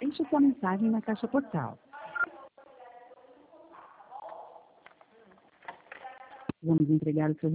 Deixe sua mensagem na caixa postal. Vamos entregar o seu